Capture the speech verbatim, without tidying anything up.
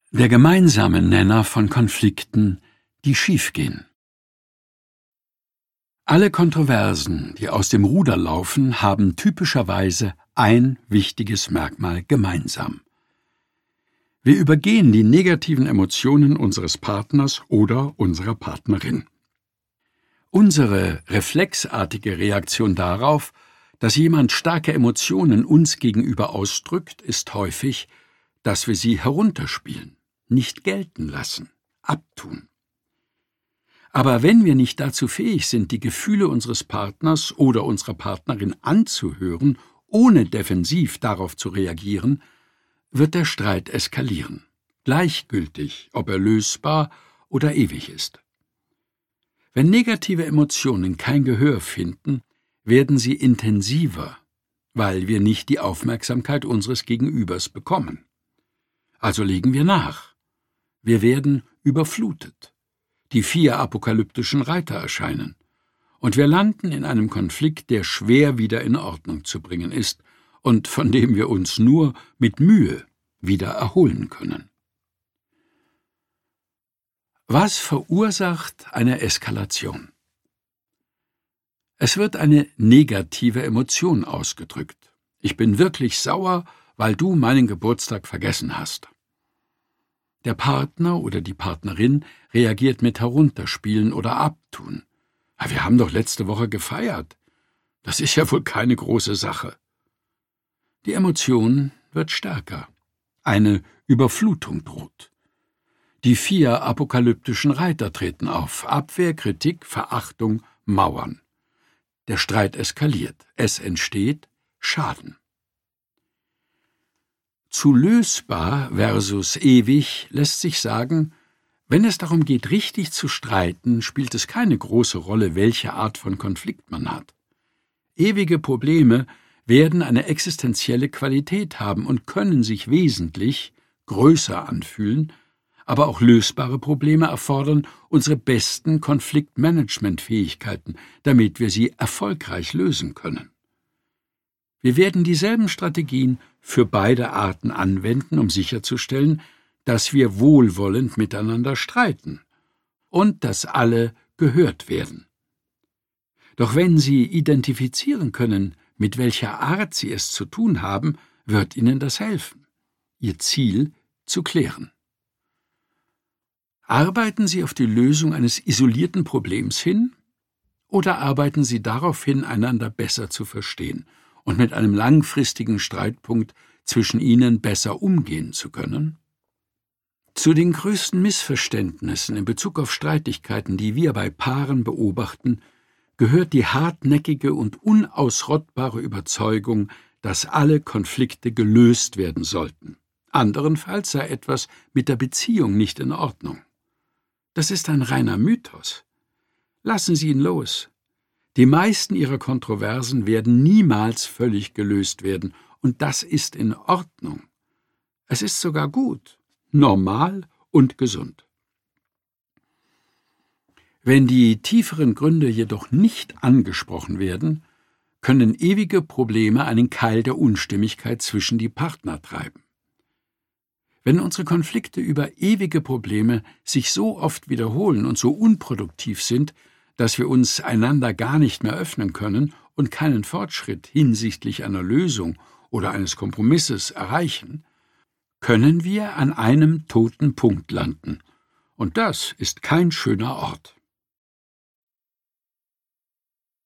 Der gemeinsame Nenner von Konflikten, die schiefgehen. Alle Kontroversen, die aus dem Ruder laufen, haben typischerweise ein wichtiges Merkmal gemeinsam. Wir übergehen die negativen Emotionen unseres Partners oder unserer Partnerin. Unsere reflexartige Reaktion darauf, dass jemand starke Emotionen uns gegenüber ausdrückt, ist häufig, dass wir sie herunterspielen, nicht gelten lassen, abtun. Aber wenn wir nicht dazu fähig sind, die Gefühle unseres Partners oder unserer Partnerin anzuhören, ohne defensiv darauf zu reagieren, wird der Streit eskalieren, gleichgültig, ob er lösbar oder ewig ist. Wenn negative Emotionen kein Gehör finden, werden sie intensiver, weil wir nicht die Aufmerksamkeit unseres Gegenübers bekommen. Also legen wir nach. Wir werden überflutet. Die vier apokalyptischen Reiter erscheinen. Und wir landen in einem Konflikt, der schwer wieder in Ordnung zu bringen ist und von dem wir uns nur mit Mühe wieder erholen können. Was verursacht eine Eskalation? Es wird eine negative Emotion ausgedrückt. Ich bin wirklich sauer, weil du meinen Geburtstag vergessen hast. Der Partner oder die Partnerin reagiert mit Herunterspielen oder Abtun. Wir haben doch letzte Woche gefeiert. Das ist ja wohl keine große Sache. Die Emotion wird stärker. Eine Überflutung droht. Die vier apokalyptischen Reiter treten auf. Abwehr, Kritik, Verachtung, Mauern. Der Streit eskaliert. Es entsteht Schaden. Zu lösbar versus ewig lässt sich sagen, wenn es darum geht, richtig zu streiten, spielt es keine große Rolle, welche Art von Konflikt man hat. Ewige Probleme werden eine existenzielle Qualität haben und können sich wesentlich größer anfühlen, aber auch lösbare Probleme erfordern unsere besten Konfliktmanagementfähigkeiten, damit wir sie erfolgreich lösen können. Wir werden dieselben Strategien für beide Arten anwenden, um sicherzustellen, dass wir wohlwollend miteinander streiten und dass alle gehört werden. Doch wenn Sie identifizieren können, mit welcher Art Sie es zu tun haben, wird Ihnen das helfen, Ihr Ziel zu klären. Arbeiten Sie auf die Lösung eines isolierten Problems hin oder arbeiten Sie darauf hin, einander besser zu verstehen und mit einem langfristigen Streitpunkt zwischen ihnen besser umgehen zu können? Zu den größten Missverständnissen in Bezug auf Streitigkeiten, die wir bei Paaren beobachten, gehört die hartnäckige und unausrottbare Überzeugung, dass alle Konflikte gelöst werden sollten. Anderenfalls sei etwas mit der Beziehung nicht in Ordnung. Das ist ein reiner Mythos. Lassen Sie ihn los. Die meisten Ihrer Kontroversen werden niemals völlig gelöst werden, und das ist in Ordnung. Es ist sogar gut, normal und gesund. Wenn die tieferen Gründe jedoch nicht angesprochen werden, können ewige Probleme einen Keil der Unstimmigkeit zwischen die Partner treiben. Wenn unsere Konflikte über ewige Probleme sich so oft wiederholen und so unproduktiv sind, dass wir uns einander gar nicht mehr öffnen können und keinen Fortschritt hinsichtlich einer Lösung oder eines Kompromisses erreichen, können wir an einem toten Punkt landen. Und das ist kein schöner Ort.